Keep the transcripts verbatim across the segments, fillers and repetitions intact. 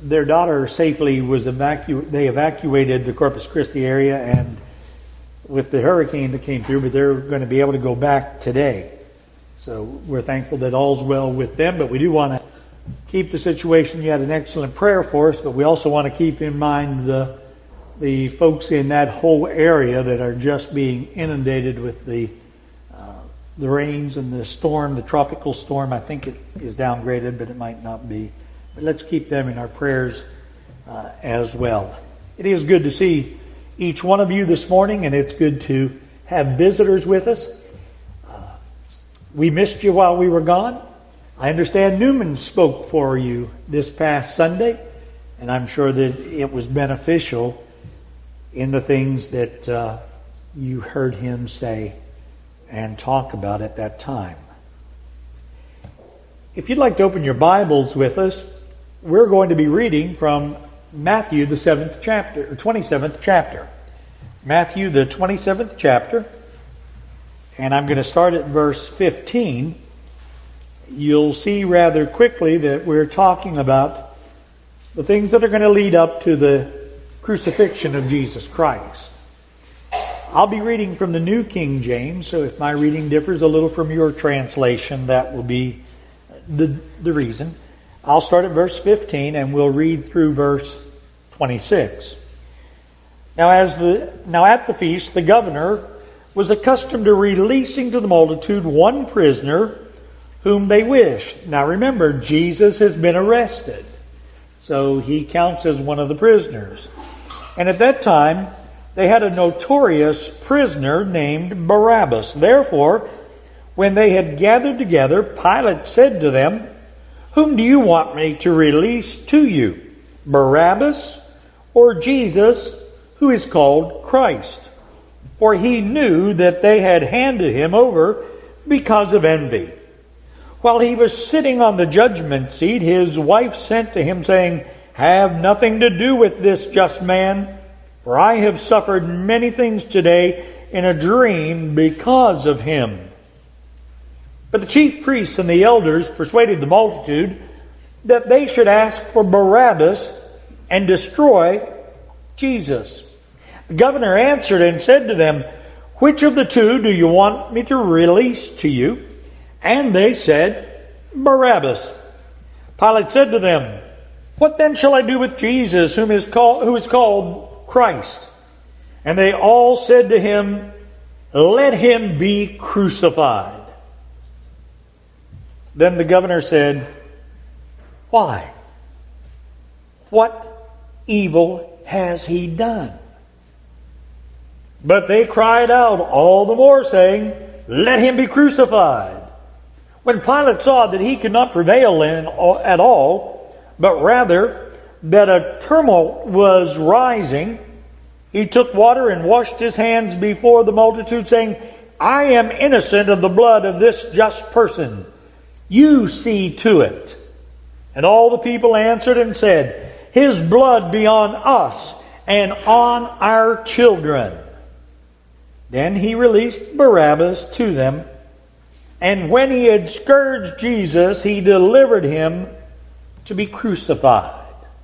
their daughter safely was evacu- they evacuated the Corpus Christi area, and with the hurricane that came through, but they're going to be able to go back today. So we're thankful that all's well with them, but we do want to keep the situation. You had an excellent prayer for us, but we also want to keep in mind the the folks in that whole area that are just being inundated with the uh, the rains and the storm, the tropical storm. I think it is downgraded, but it might not be. But let's keep them in our prayers uh, as well. It is good to see each one of you this morning, and it's good to have visitors with us. Uh, we missed you while we were gone. I understand Newman spoke for you this past Sunday, and I'm sure that it was beneficial in the things that uh, you heard him say and talk about at that time. If you'd like to open your Bibles with us, we're going to be reading from Matthew, the seventh chapter, or twenty-seventh chapter. Matthew, the twenty-seventh chapter, and I'm going to start at verse fifteen. You'll see rather quickly that we're talking about the things that are going to lead up to the crucifixion of Jesus Christ. I'll be reading from the New King James, so if my reading differs a little from your translation, that will be the, the reason. I'll start at verse fifteen and we'll read through verse twenty-six. Now, as the now at the feast, the governor was accustomed to releasing to the multitude one prisoner whom they wished. Now remember, Jesus has been arrested, so he counts as one of the prisoners. And at that time, they had a notorious prisoner named Barabbas. Therefore, when they had gathered together, Pilate said to them, "Whom do you want me to release to you, Barabbas or Jesus, who is called Christ?" For he knew that they had handed him over because of envy. While he was sitting on the judgment seat, his wife sent to him, saying, "Have nothing to do with this just man, for I have suffered many things today in a dream because of him." But the chief priests and the elders persuaded the multitude that they should ask for Barabbas and destroy Jesus. The governor answered and said to them, "Which of the two do you want me to release to you?" And they said, "Barabbas." Pilate said to them, "What then shall I do with Jesus, whom is called, who is called Christ?" And they all said to him, "Let him be crucified." Then the governor said, "Why? What evil has he done?" But they cried out all the more, saying, "Let him be crucified." When Pilate saw that he could not prevail in, at all, but rather that a tumult was rising, he took water and washed his hands before the multitude, saying, "I am innocent of the blood of this just person. You see to it." And all the people answered and said, "His blood be on us and on our children." Then he released Barabbas to them, and when he had scourged Jesus, he delivered him to be crucified.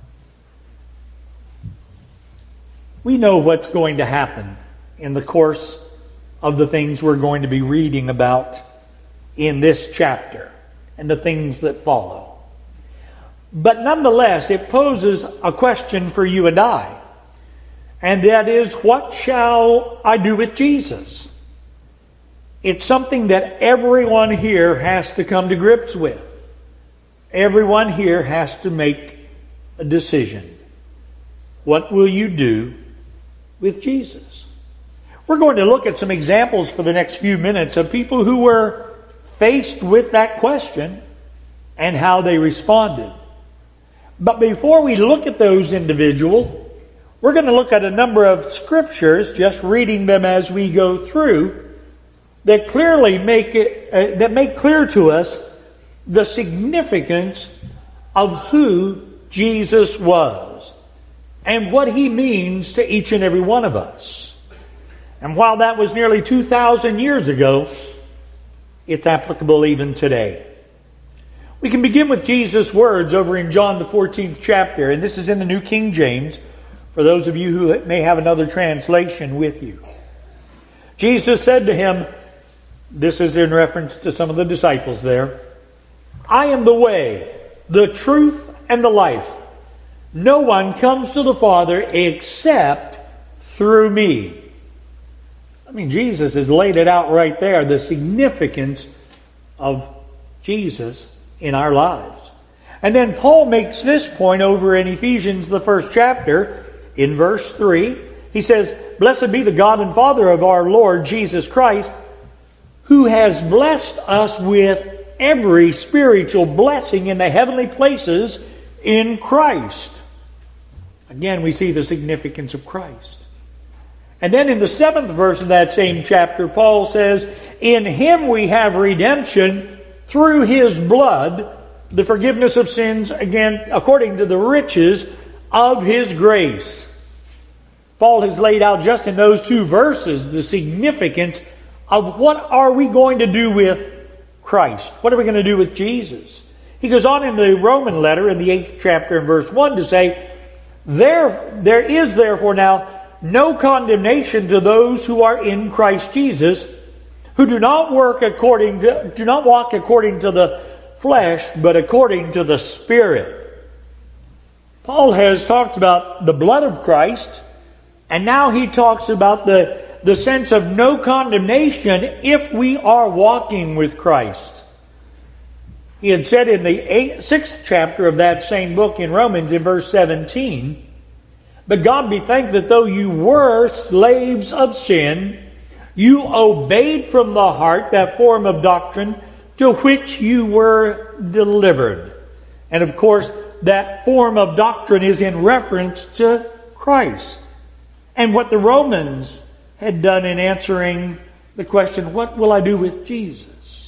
We know what's going to happen in the course of the things we're going to be reading about in this chapter and the things that follow. But nonetheless, it poses a question for you and I. And that is, what shall I do with Jesus? It's something that everyone here has to come to grips with. Everyone here has to make a decision. What will you do with Jesus? We're going to look at some examples for the next few minutes of people who were faced with that question and how they responded. But before we look at those individuals, we're going to look at a number of scriptures, just reading them as we go through, that clearly make it, uh, that make clear to us the significance of who Jesus was and what he means to each and every one of us. And while that was nearly two thousand years ago, it's applicable even today. We can begin with Jesus' words over in John the fourteenth chapter, and this is in the New King James, for those of you who may have another translation with you. Jesus said to him, this is in reference to some of the disciples there, I am the way, the truth, and the life. No one comes to the Father except through me. I mean, Jesus has laid it out right there, the significance of Jesus in our lives. And then Paul makes this point over in Ephesians, the first chapter, in verse three. He says, Blessed be the God and Father of our Lord Jesus Christ, who has blessed us with every spiritual blessing in the heavenly places in Christ. Again, we see the significance of Christ. And then in the seventh verse of that same chapter, Paul says, In Him we have redemption through His blood, the forgiveness of sins, again, according to the riches of His grace. Paul has laid out just in those two verses the significance of what are we going to do with Christ. What are we going to do with Jesus? He goes on in the Roman letter in the eighth chapter and verse one to say, There, there is therefore now no condemnation to those who are in Christ Jesus, who do not work according to, do not walk according to the flesh, but according to the Spirit. Paul has talked about the blood of Christ, and now he talks about the, the sense of no condemnation if we are walking with Christ. He had said in the eighth, sixth chapter of that same book in Romans in verse seventeen, But God be thanked that though you were slaves of sin, you obeyed from the heart that form of doctrine to which you were delivered. And of course, that form of doctrine is in reference to Christ. And what the Romans had done in answering the question, what will I do with Jesus?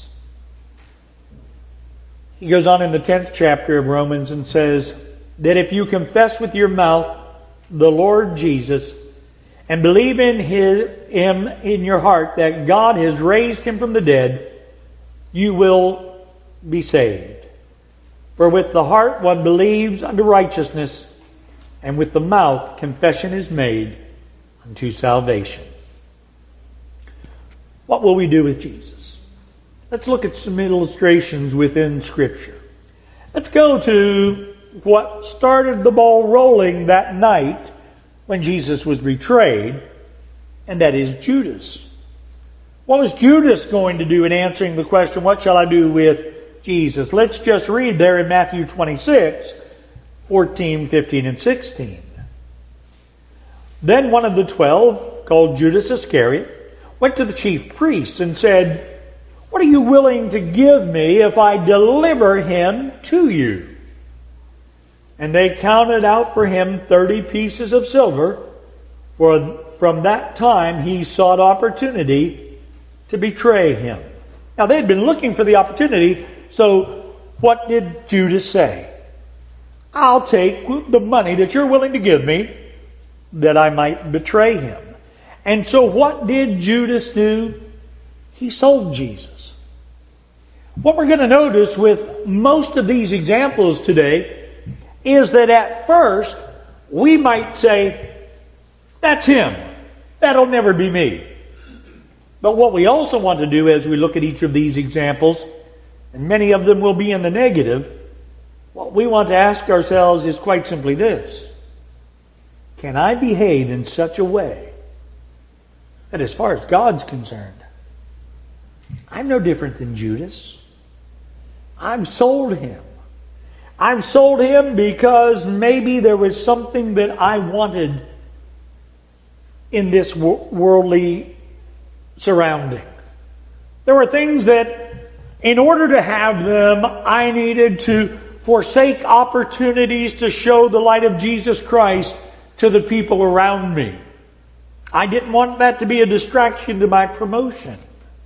He goes on in the tenth chapter of Romans and says that if you confess with your mouth the Lord Jesus and believe in his, Him in your heart that God has raised Him from the dead, you will be saved. For with the heart one believes unto righteousness, and with the mouth confession is made unto salvation. What will we do with Jesus? Let's look at some illustrations within Scripture. Let's go to what started the ball rolling that night when Jesus was betrayed, and that is Judas. What was Judas going to do in answering the question, what shall I do with Jesus? Let's just read there in Matthew twenty-six, fourteen, fifteen, and sixteen. Then one of the twelve, called Judas Iscariot, went to the chief priests and said, What are you willing to give me if I deliver him to you? And they counted out for him thirty pieces of silver, for from that time he sought opportunity to betray him. Now they had been looking for the opportunity, so what did Judas say? I'll take the money that you're willing to give me that I might betray him. And so what did Judas do? He sold Jesus. What we're going to notice with most of these examples today is that at first we might say, that's him. That'll never be me. But what we also want to do as we look at each of these examples, and many of them will be in the negative, what we want to ask ourselves is quite simply this. Can I behave in such a way that as far as God's concerned, I'm no different than Judas? I've sold him. I've sold him because maybe there was something that I wanted in this worldly surrounding. There were things that, in order to have them, I needed to forsake opportunities to show the light of Jesus Christ to the people around me. I didn't want that to be a distraction to my promotion.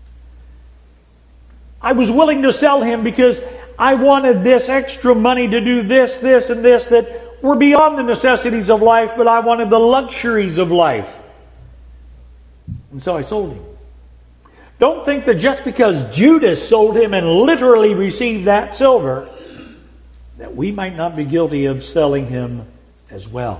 I was willing to sell him because I wanted this extra money to do this, this, and this that were beyond the necessities of life, but I wanted the luxuries of life. And so I sold him. Don't think that just because Judas sold him and literally received that silver, that we might not be guilty of selling him as well.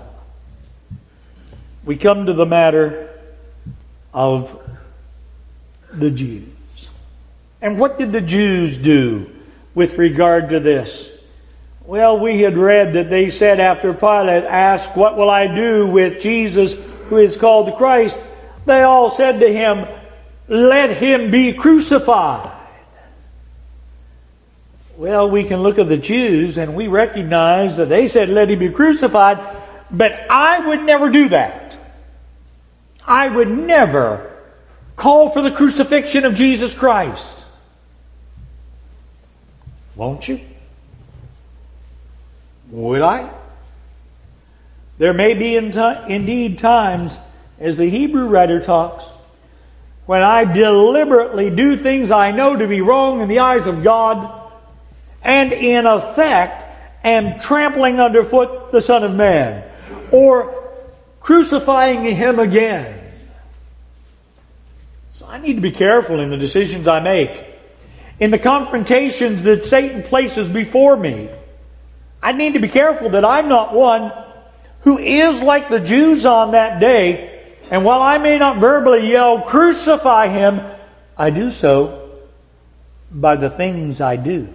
We come to the matter of the Jews. And what did the Jews do with regard to this? Well, we had read that they said after Pilate asked, "What will I do with Jesus who is called the Christ?" They all said to him, "Let him be crucified." Well, we can look at the Jews and we recognize that they said, "Let him be crucified," but I would never do that. I would never call for the crucifixion of Jesus Christ. Won't you? Would I? There may be in t- indeed times, as the Hebrew writer talks, when I deliberately do things I know to be wrong in the eyes of God, and in effect am trampling underfoot the Son of Man, or crucifying him again. So I need to be careful in the decisions I make. In the confrontations that Satan places before me, I need to be careful that I'm not one who is like the Jews on that day, and while I may not verbally yell, "Crucify him," I do so by the things I do.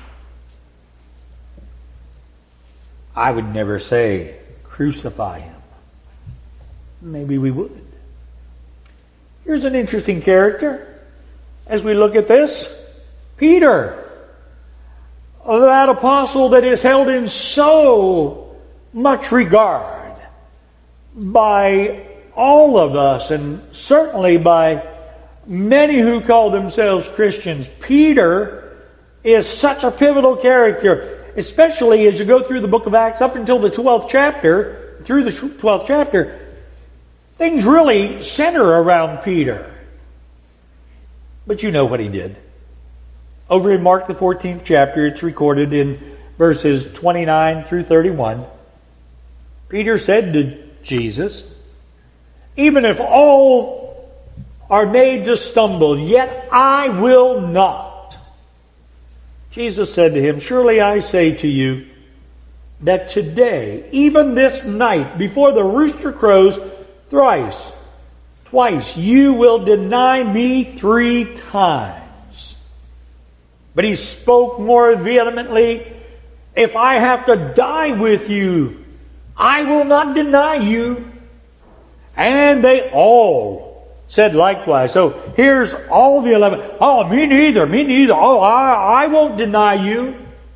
I would never say, "Crucify him." Maybe we would. Here's an interesting character as we look at this. Peter, that apostle that is held in so much regard by all of us, and certainly by many who call themselves Christians. Peter is such a pivotal character, especially as you go through the book of Acts up until the twelfth chapter. Through the twelfth chapter, things really center around Peter. But you know what he did. Over in Mark the fourteenth chapter, it's recorded in verses twenty-nine through thirty-one. Peter said to Jesus, "Even if all are made to stumble, yet I will not." Jesus said to him, "Surely I say to you that today, even this night, before the rooster crows thrice, twice, you will deny me three times." But he spoke more vehemently, "If I have to die with you, I will not deny you." And they all said likewise. So here's all the eleven. "Oh, me neither, me neither. Oh, I, I won't deny you."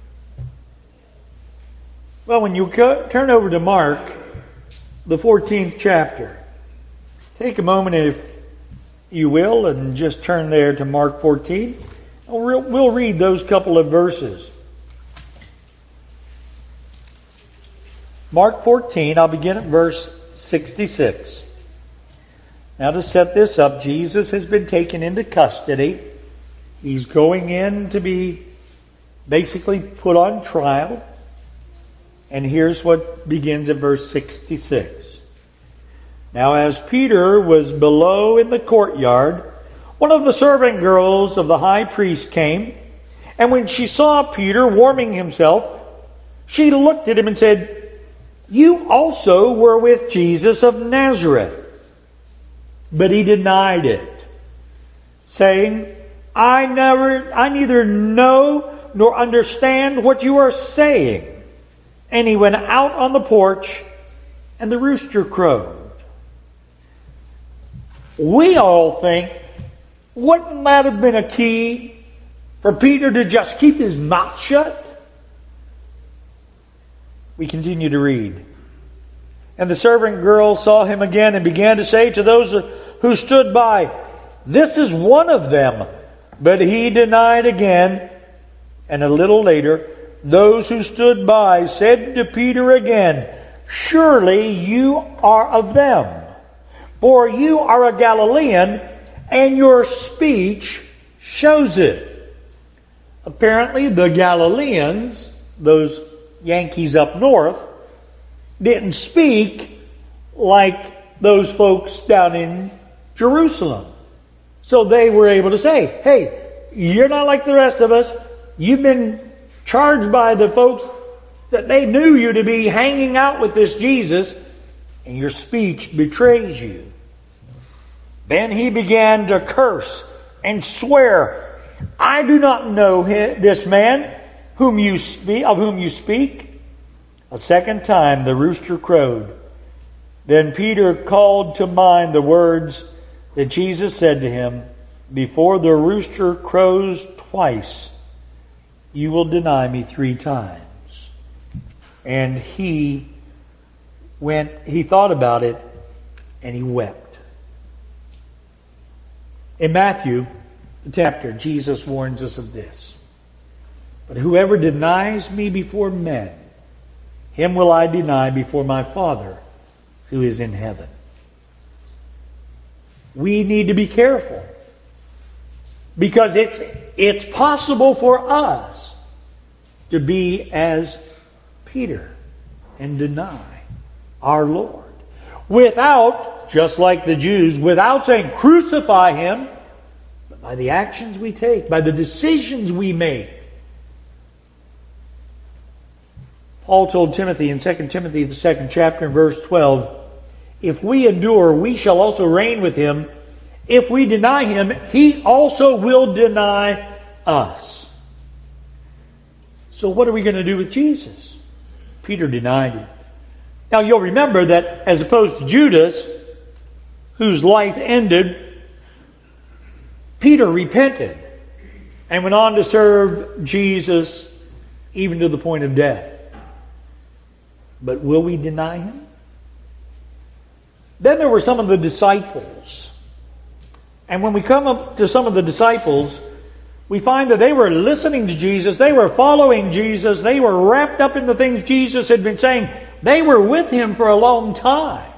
Well, when you co- turn over to Mark, the fourteenth chapter, take a moment, if you will, and just turn there to Mark fourteen. We'll read those couple of verses. Mark fourteen, I'll begin at verse sixty-six. Now, to set this up, Jesus has been taken into custody. He's going in to be basically put on trial. And here's what begins at verse sixty-six. "Now, as Peter was below in the courtyard, one of the servant girls of the high priest came, and when she saw Peter warming himself, she looked at him and said, 'You also were with Jesus of Nazareth.' But he denied it, saying, I never, I neither know nor understand what you are saying." And he went out on the porch, and the rooster crowed. We all think, wouldn't that have been a key for Peter to just keep his mouth shut? We continue to read. "And the servant girl saw him again and began to say to those who stood by, 'This is one of them.' But he denied again. And a little later, those who stood by said to Peter again, 'Surely you are of them, for you are a Galilean, and your speech shows it.'" Apparently the Galileans, those Yankees up north, didn't speak like those folks down in Jerusalem. So they were able to say, "Hey, you're not like the rest of us. You've been charged by the folks that they knew you to be hanging out with this Jesus, and your speech betrays you. Then he began to curse and swear, I do not know this man whom you speak, of whom you speak. A second time the rooster crowed. Then Peter called to mind the words that Jesus said to him, before the rooster crows twice, you will deny me three times. And he went, he thought about it, and he wept. In Matthew, the chapter, Jesus warns us of this. But whoever denies me before men, him will I deny before my Father who is in heaven. We need to be careful, because it's, it's possible for us to be as Peter and deny our Lord. Without, just like the Jews, without saying crucify Him, but by the actions we take, by the decisions we make. Paul told Timothy in Second Timothy, the second chapter, in verse twelve, if we endure, we shall also reign with Him. If we deny Him, He also will deny us. So what are we going to do with Jesus? Peter denied Him. Now you'll remember that as opposed to Judas, whose life ended, Peter repented and went on to serve Jesus even to the point of death. But will we deny Him? Then there were some of the disciples. And when we come up to some of the disciples, we find that they were listening to Jesus, they were following Jesus, they were wrapped up in the things Jesus had been saying. They were with Him for a long time.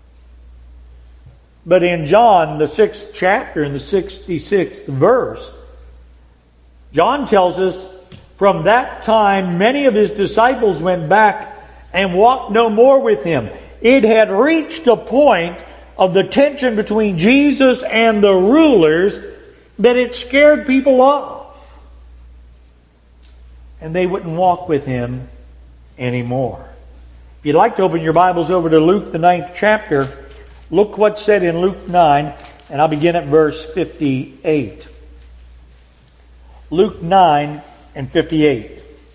But in John, the sixth chapter, in the sixty-sixth verse, John tells us, from that time many of His disciples went back and walked no more with Him. It had reached a point of the tension between Jesus and the rulers that it scared people off. And they wouldn't walk with Him anymore. If you'd like to open your Bibles over to Luke, the ninth chapter, look what's said in Luke nine, and I'll begin at verse fifty-eight. Luke nine and fifty-eight.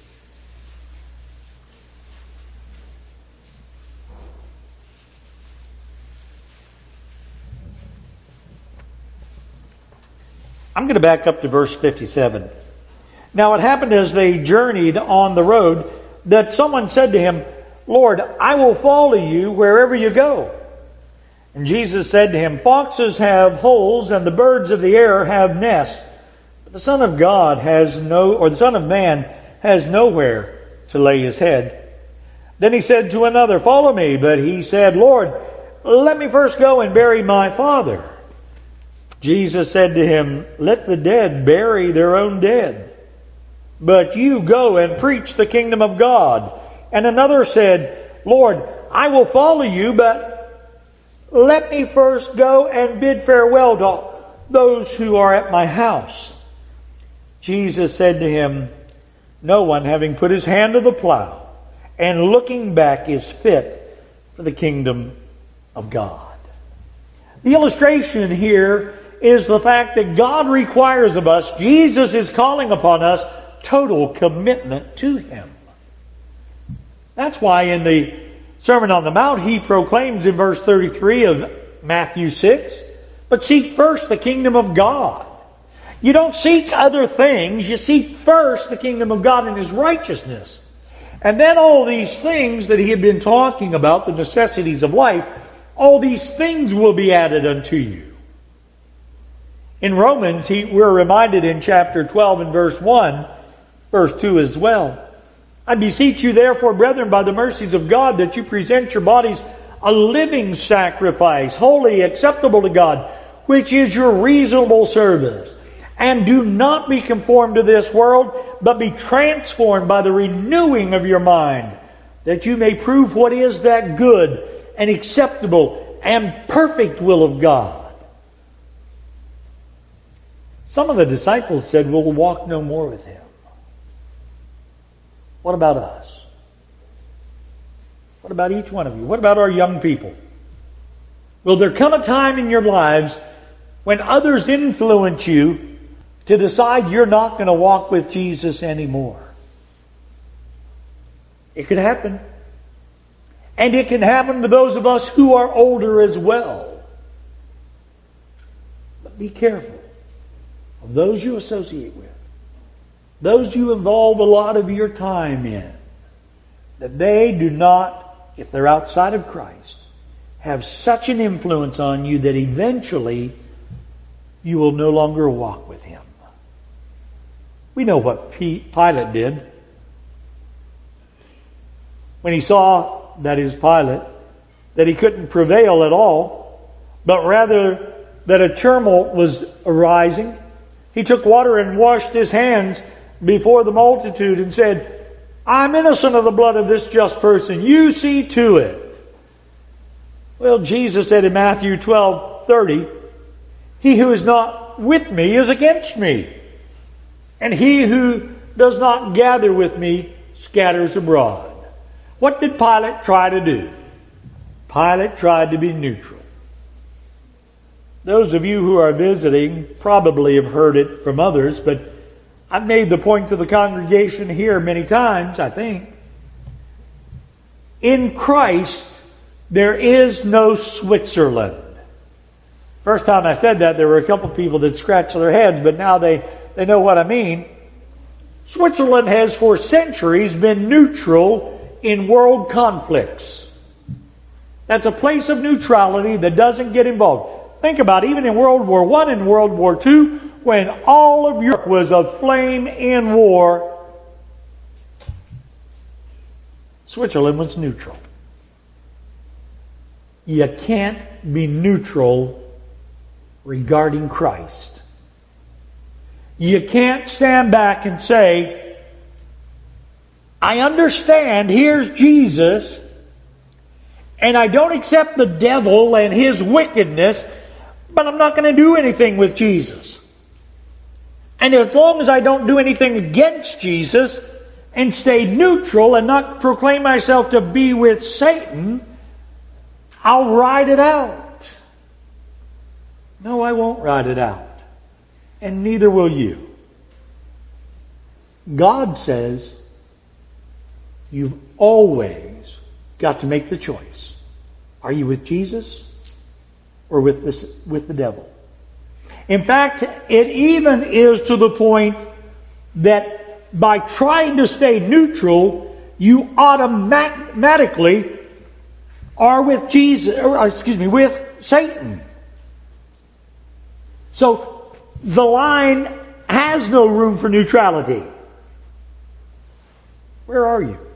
I'm going to back up to verse fifty-seven. Now it happened as they journeyed on the road that someone said to Him, Lord, I will follow you wherever you go. And Jesus said to him, foxes have holes and the birds of the air have nests, but the Son of God has no, or the Son of Man has nowhere to lay His head. Then He said to another, follow me. But he said, Lord, let me first go and bury my father. Jesus said to him, let the dead bury their own dead, but you go and preach the kingdom of God. And another said, Lord, I will follow you, but let me first go and bid farewell to those who are at my house. Jesus said to him, no one, having put his hand to the plow and looking back, is fit for the kingdom of God. The illustration here is the fact that God requires of us, Jesus is calling upon us, total commitment to Him. That's why in the Sermon on the Mount He proclaims in verse thirty-three of Matthew six, but seek first the kingdom of God. You don't seek other things, you seek first the kingdom of God and His righteousness. And then all these things that He had been talking about, the necessities of life, all these things will be added unto you. In Romans, he, we're reminded in chapter twelve and verse one, verse two as well. I beseech you therefore, brethren, by the mercies of God, that you present your bodies a living sacrifice, holy, acceptable to God, which is your reasonable service. And do not be conformed to this world, but be transformed by the renewing of your mind, that you may prove what is that good and acceptable and perfect will of God. Some of the disciples said, we'll walk no more with Him. What about us? What about each one of you? What about our young people? Will there come a time in your lives when others influence you to decide you're not going to walk with Jesus anymore? It could happen. And it can happen to those of us who are older as well. But be careful of those you associate with, those you involve a lot of your time in, that they do not, if they're outside of Christ, have such an influence on you that eventually you will no longer walk with Him. We know what Pilate did. When he saw, that is Pilate, that he couldn't prevail at all, but rather that a tumult was arising, he took water and washed his hands before the multitude and said, I'm innocent of the blood of this just person. You see to it. Well, Jesus said in Matthew twelve thirty, he who is not with me is against me, and he who does not gather with me scatters abroad. What did Pilate try to do? Pilate tried to be neutral. Those of you who are visiting probably have heard it from others, but I've made the point to the congregation here many times, I think. In Christ, there is no Switzerland. First time I said that, there were a couple of people that scratched their heads, but now they, they know what I mean. Switzerland has for centuries been neutral in world conflicts. That's a place of neutrality that doesn't get involved. Think about it, even in World War One and World War Two, when all of Europe was aflame in war, Switzerland was neutral. You can't be neutral regarding Christ. You can't stand back and say, I understand, here's Jesus, and I don't accept the devil and his wickedness, but I'm not going to do anything with Jesus. And as long as I don't do anything against Jesus and stay neutral and not proclaim myself to be with Satan, I'll ride it out. No, I won't ride it out. And neither will you. God says you've always got to make the choice. Are you with Jesus or with this, with the devil? In fact, it even is to the point that by trying to stay neutral, you automatically are with Jesus, or excuse me, with Satan. So the line has no room for neutrality. Where are you?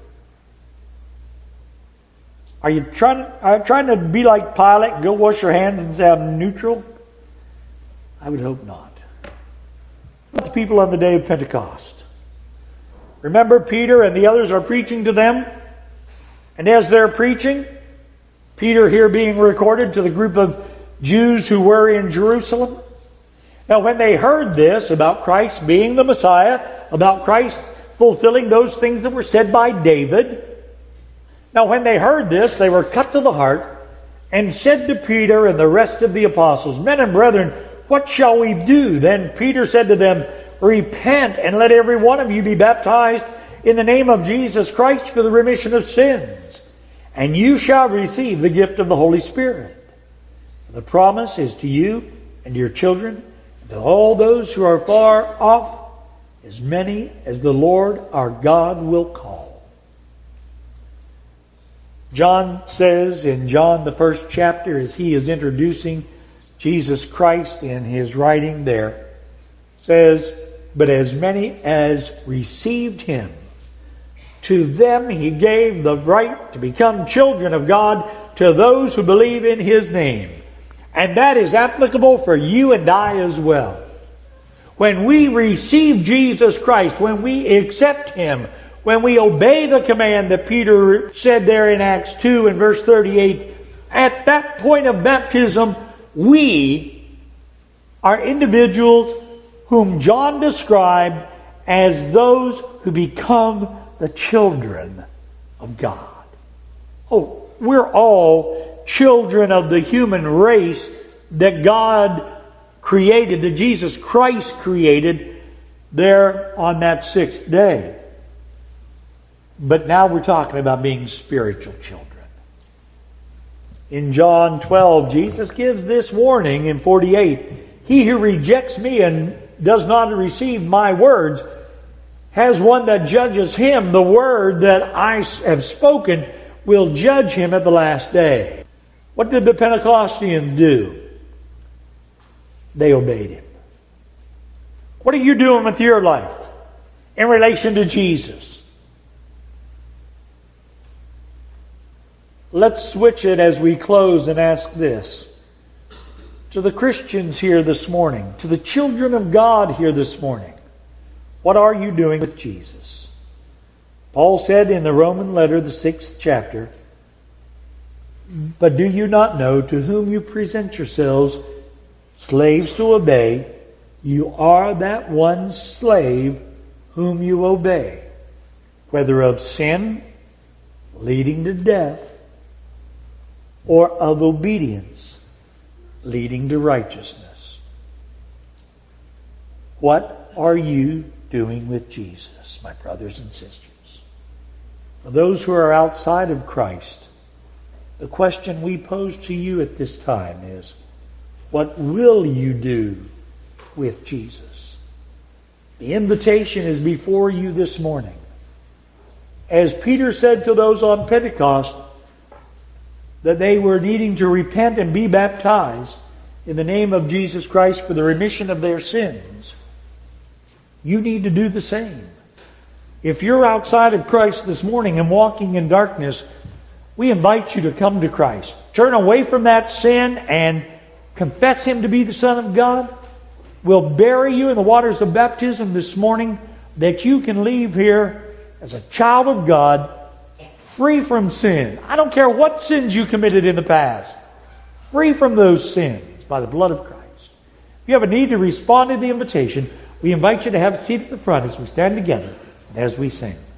Are you trying, are you trying to be like Pilate, go wash your hands and say I'm neutral? I would hope not. The people on the day of Pentecost. Remember, Peter and the others are preaching to them. And as they're preaching, Peter here being recorded to the group of Jews who were in Jerusalem. Now when they heard this about Christ being the Messiah, about Christ fulfilling those things that were said by David, now when they heard this, they were cut to the heart and said to Peter and the rest of the apostles, Men and brethren, what shall we do? Then Peter said to them, Repent and let every one of you be baptized in the name of Jesus Christ for the remission of sins, and you shall receive the gift of the Holy Spirit. The promise is to you and to your children, and to all those who are far off, as many as the Lord our God will call. John says in John the first chapter, as he is introducing Jesus Christ in his writing there, says, But as many as received him, to them he gave the right to become children of God, to those who believe in his name. And that is applicable for you and I as well. When we receive Jesus Christ, when we accept him, when we obey the command that Peter said there in Acts two and verse thirty-eight, at that point of baptism, we are individuals whom John described as those who become the children of God. Oh, we're all children of the human race that God created, that Jesus Christ created there on that sixth day. But now we're talking about being spiritual children. In John twelve, Jesus gives this warning in forty-eight. He who rejects me and does not receive my words has one that judges him. The word that I have spoken will judge him at the last day. What did the Pentecostalians do? They obeyed him. What are you doing with your life in relation to Jesus? Let's switch it as we close and ask this. To the Christians here this morning, to the children of God here this morning, what are you doing with Jesus? Paul said in the Roman letter, the sixth chapter, but do you not know to whom you present yourselves slaves to obey? You are that one slave whom you obey, whether of sin leading to death or of obedience leading to righteousness. What are you doing with Jesus, my brothers and sisters? For those who are outside of Christ, the question we pose to you at this time is, what will you do with Jesus? The invitation is before you this morning. As Peter said to those on Pentecost, that they were needing to repent and be baptized in the name of Jesus Christ for the remission of their sins. You need to do the same. If you're outside of Christ this morning and walking in darkness, we invite you to come to Christ. Turn away from that sin and confess Him to be the Son of God. We'll bury you in the waters of baptism this morning, that you can leave here as a child of God, free from sin. I don't care what sins you committed in the past. Free from those sins by the blood of Christ. If you have a need to respond to the invitation, we invite you to have a seat at the front as we stand together and as we sing.